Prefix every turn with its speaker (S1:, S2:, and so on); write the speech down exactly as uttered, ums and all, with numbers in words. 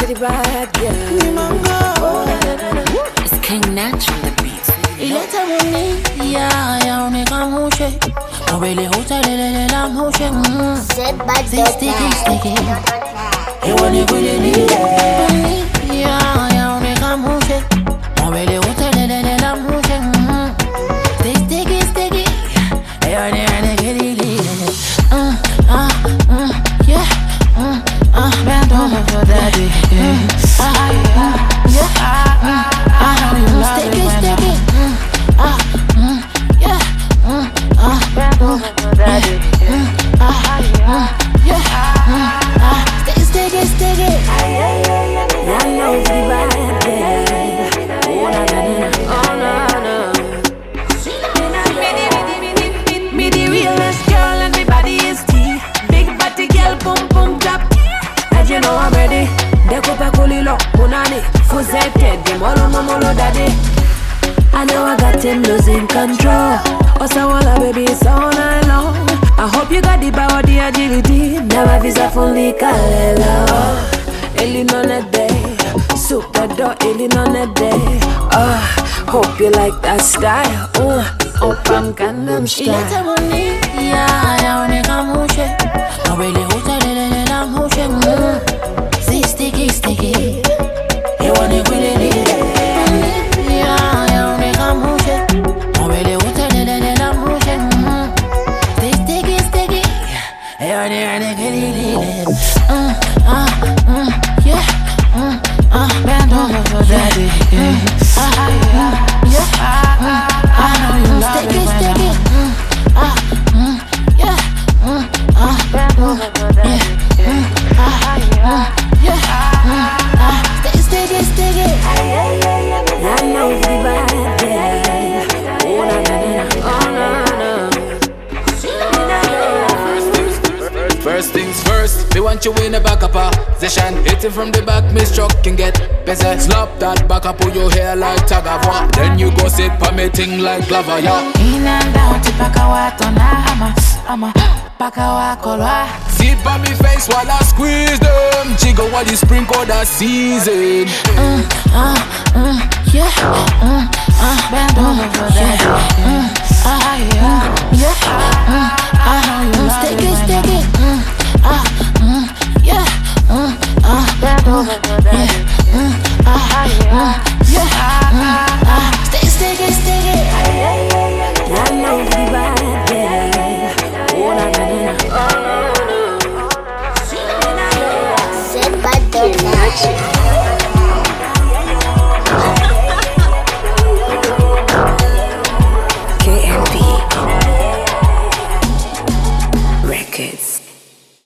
S1: the bad girl. It's King Natural the beats. Ileta muni ya ya unika mushe. Mobile hotel le la mushe.
S2: Said by the
S1: sticky sticky. E wani kule ni ya ya unika mushe. Mobile hotel le la mushe. Sticky sticky. E wani wani kule. Uh uh uh yeah. Uh uh bend over for daddy. Yeah. Uh yeah. Uh I know you love it when I. Ah, mm, yeah, mm, ah, mm, yeah, mm, ah, mm, yeah, mm, ah, stay, stay, stay, stay. I know the bad girl. Oh, na, na, na, oh, na, na. Me the realest girl and my body is tea. Big body girl, boom, boom, drop. As you know I'm ready. Decopa colilo, punani, fuzete, demolo, momolo, daddy. I know I got him losing control. Osawala baby, it's all night long. I hope you got the power, the agility. Never visa fully kalela. Eli none day, super door, eli none day. Uh, hope you like that style. Uh, open Gangnam style. Ileta muni, ya ya unika mushe. No really hotel le la mushe. See sticky sticky. You wanna quit it? Yeah. Uh, uh, uh, yeah, uh, uh, bend over for daddy, yeah, uh, yeah, uh, I know you love it when I, uh, uh, yeah, uh, uh, bend over for daddy, yeah, uh, yeah, uh, stay, stay, stay, I know the bad girl, oh na na na, oh na na.
S3: First things first, me want you in a back up position. Hitting from the back, me struck can get busy. Slap that back up, pull your hair like tag of war. Then you go sit pa me ting like lava, yeah.
S1: In and down, tipaka watona, ama, ama, paka wakolwa.
S3: Sit pa me face while I squeeze them. Jiggle while you sprinkle that season.
S1: Mm, uh, mm, yeah, mm, uh, bend over for that. Mm, uh, yeah, yeah, mm, I know you love it when I. Mm, uh, mm, yeah, mm, uh, bend over for that. Mm, uh, mm, yeah, mm, uh, stay, stay, stay. I know the bad girl. Oh na na na, oh na na.
S2: Said by the